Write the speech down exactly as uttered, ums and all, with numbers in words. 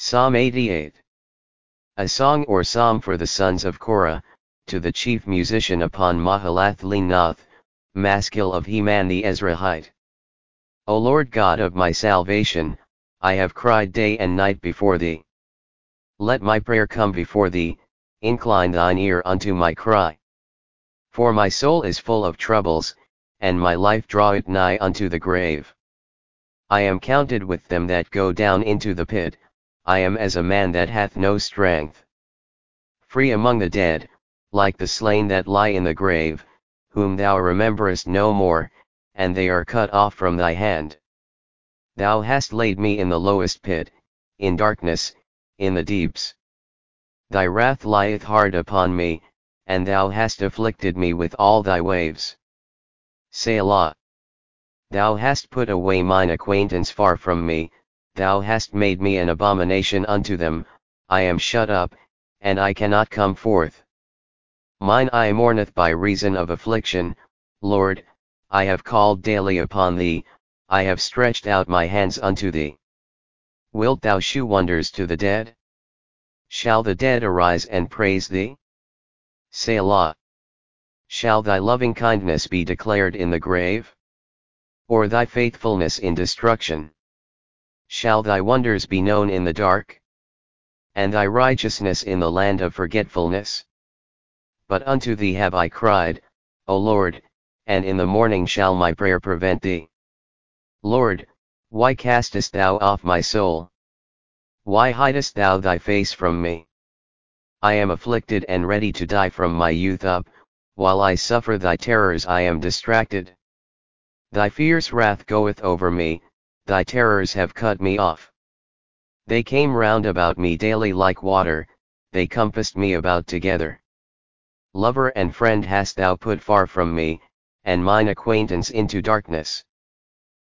Psalm eighty-eight. A song or psalm for the sons of Korah, to the chief musician upon Mahalath Leannoth, maskil of Heman the Ezrahite. O Lord God of my salvation, I have cried day and night before thee. Let my prayer come before thee, incline thine ear unto my cry. For my soul is full of troubles, and my life draweth nigh unto the grave. I am counted with them that go down into the pit, I am as a man that hath no strength. Free among the dead, like the slain that lie in the grave, whom thou rememberest no more, and they are cut off from thy hand. Thou hast laid me in the lowest pit, in darkness, in the deeps. Thy wrath lieth hard upon me, and thou hast afflicted me with all thy waves. Selah. Thou hast put away mine acquaintance far from me, thou hast made me an abomination unto them, I am shut up, and I cannot come forth. Mine eye mourneth by reason of affliction, Lord, I have called daily upon thee, I have stretched out my hands unto thee. Wilt thou shew wonders to the dead? Shall the dead arise and praise thee? Selah. Shall thy loving kindness be declared in the grave? Or thy faithfulness in destruction? Shall thy wonders be known in the dark? And thy righteousness in the land of forgetfulness? But unto thee have I cried, O Lord, and in the morning shall my prayer prevent thee. Lord, why castest thou off my soul? Why hidest thou thy face from me? I am afflicted and ready to die from my youth up, while I suffer thy terrors I am distracted. Thy fierce wrath goeth over me, thy terrors have cut me off. They came round about me daily like water, they compassed me about together. Lover and friend hast thou put far from me, and mine acquaintance into darkness.